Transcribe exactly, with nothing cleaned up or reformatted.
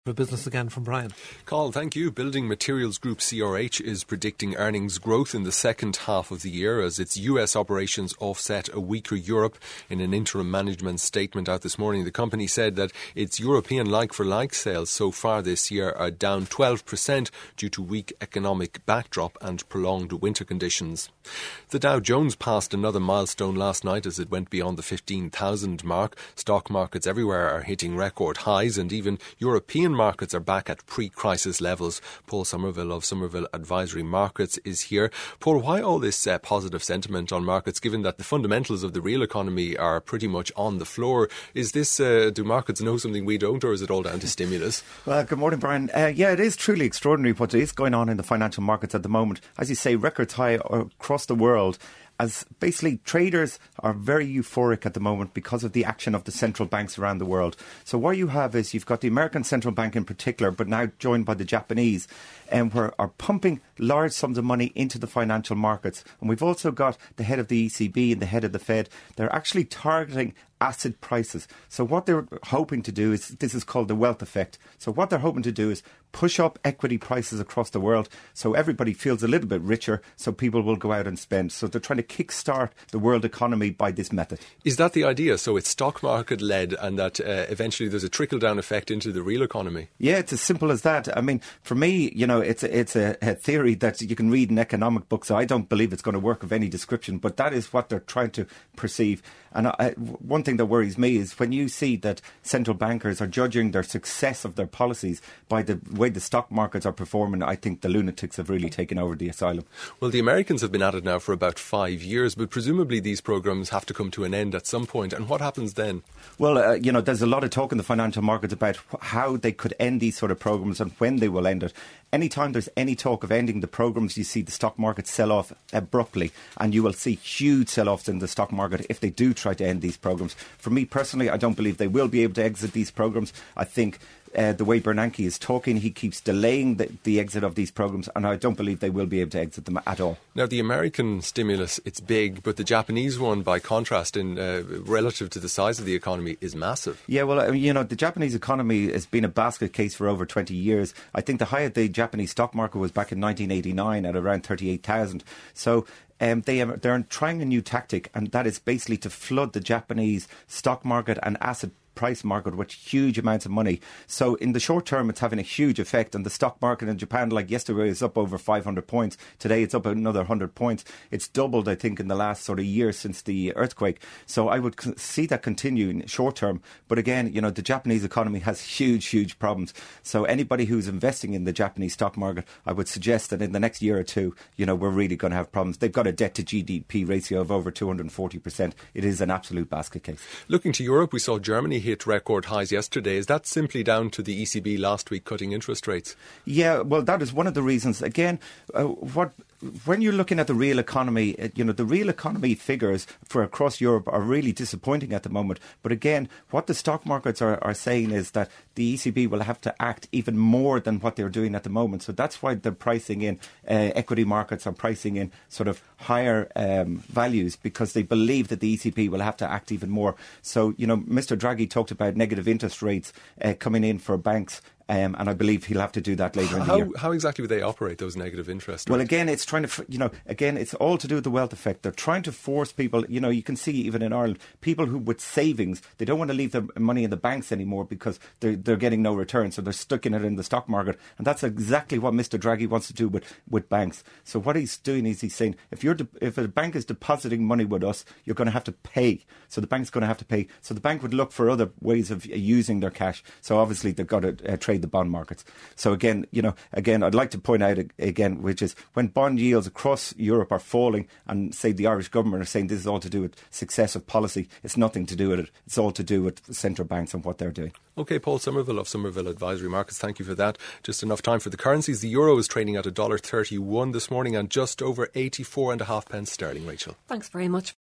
For business again from Brian. Carl, thank you. Building Materials Group C R H is predicting earnings growth in the second half of the year as its U S operations offset a weaker Europe. In an interim management statement out this morning, the company said that its European like-for-like sales so far this year are down twelve percent due to weak economic backdrop and prolonged winter conditions. The Dow Jones passed another milestone last night as it went beyond the fifteen thousand mark. Stock markets everywhere are hitting record highs and even European markets are back at pre-crisis levels. Paul Somerville of Somerville Advisory Markets is here. Paul, why all this uh, positive sentiment on markets given that the fundamentals of the real economy are pretty much on the floor? Is this, uh, do markets know something we don't, or is it all down to stimulus? Well, good morning, Brian. Uh, yeah, it is truly extraordinary what is going on in the financial markets at the moment. As you say, records high across the world, as basically traders are very euphoric at the moment because of the action of the central banks around the world. So what you have is you've got the American central bank in particular, but now joined by the Japanese, and um, are pumping large sums of money into the financial markets. And we've also got the head of the E C B and the head of the Fed. They're actually targeting asset prices. So what they're hoping to do is, this is called the wealth effect. So what they're hoping to do is push up equity prices across the world so everybody feels a little bit richer, so people will go out and spend. So they're trying to kickstart the world economy by this method. Is that the idea? So it's stock market led and that uh, eventually there's a trickle down effect into the real economy? Yeah, it's as simple as that. I mean, for me, you know, it's a, it's a, a theory that you can read in economic books. I don't believe it's going to work of any description, but that is what they're trying to perceive. And I, one thing that worries me is when you see that central bankers are judging their success of their policies by the way the stock markets are performing. I think the lunatics have really taken over the asylum. Well, the Americans have been at it now for about five years, but presumably these programmes have to come to an end at some point. And what happens then? Well, uh, you know, there's a lot of talk in the financial markets about how they could end these sort of programmes and when they will end it. Anytime there's any talk of ending the programmes, you see the stock market sell off abruptly, and you will see huge sell-offs in the stock market if they do try to end these programmes. For me personally, I don't believe they will be able to exit these programmes. I think Uh, the way Bernanke is talking, he keeps delaying the, the exit of these programmes, and I don't believe they will be able to exit them at all. Now, the American stimulus, it's big, but the Japanese one, by contrast, in uh, relative to the size of the economy, is massive. Yeah, well, uh, you know, the Japanese economy has been a basket case for over twenty years. I think the high of the Japanese stock market was back in nineteen eighty-nine at around thirty-eight thousand. So Um, they are, they're trying a new tactic, and that is basically to flood the Japanese stock market and asset price market with huge amounts of money. So in the short term, it's having a huge effect. And the stock market in Japan, like yesterday, is up over five hundred points. Today, it's up another one hundred points. It's doubled, I think, in the last sort of year since the earthquake. So I would c- see that continue in short term. But again, you know, the Japanese economy has huge, huge problems. So anybody who's investing in the Japanese stock market, I would suggest that in the next year or two, you know, we're really going to have problems. They've got a debt to G D P ratio of over two hundred forty percent. It is an absolute basket case. Looking to Europe, we saw Germany hit record highs yesterday. Is that simply down to the E C B last week cutting interest rates? Yeah, well, that is one of the reasons. Again, uh, what when you're looking at the real economy, uh, you know, the real economy figures for across Europe are really disappointing at the moment. But again, what the stock markets are, are saying is that the E C B will have to act even more than what they're doing at the moment. So that's why they're pricing in, uh, equity markets are pricing in sort of higher um, values, because they believe that the E C B will have to act even more. So, you know, Mister Draghi talked about negative interest rates uh, coming in for banks. Um, and I believe he'll have to do that later in the how, year. How exactly would they operate those negative interest rates? Well, again, it's trying to, you know, again, it's all to do with the wealth effect. They're trying to force people, you know, you can see even in Ireland, people who with savings, they don't want to leave their money in the banks anymore because they're, they're getting no return. So they're sticking it in the stock market. And that's exactly what Mister Draghi wants to do with, with banks. So what he's doing is he's saying, if you're de- if a bank is depositing money with us, you're going to have to pay. So the bank's going to have to pay. So the bank would look for other ways of using their cash. So obviously they've got to uh, trade the bond markets. So again, you know, again, I'd like to point out again, which is when bond yields across Europe are falling and say the Irish government are saying this is all to do with success of policy, it's nothing to do with it. It's all to do with central banks and what they're doing. OK, Paul Somerville of Somerville Advisory Markets, thank you for that. Just enough time for the currencies. The euro is trading at one dollar thirty-one this morning and just over eighty-four and a half pence sterling, Rachel. Thanks very much.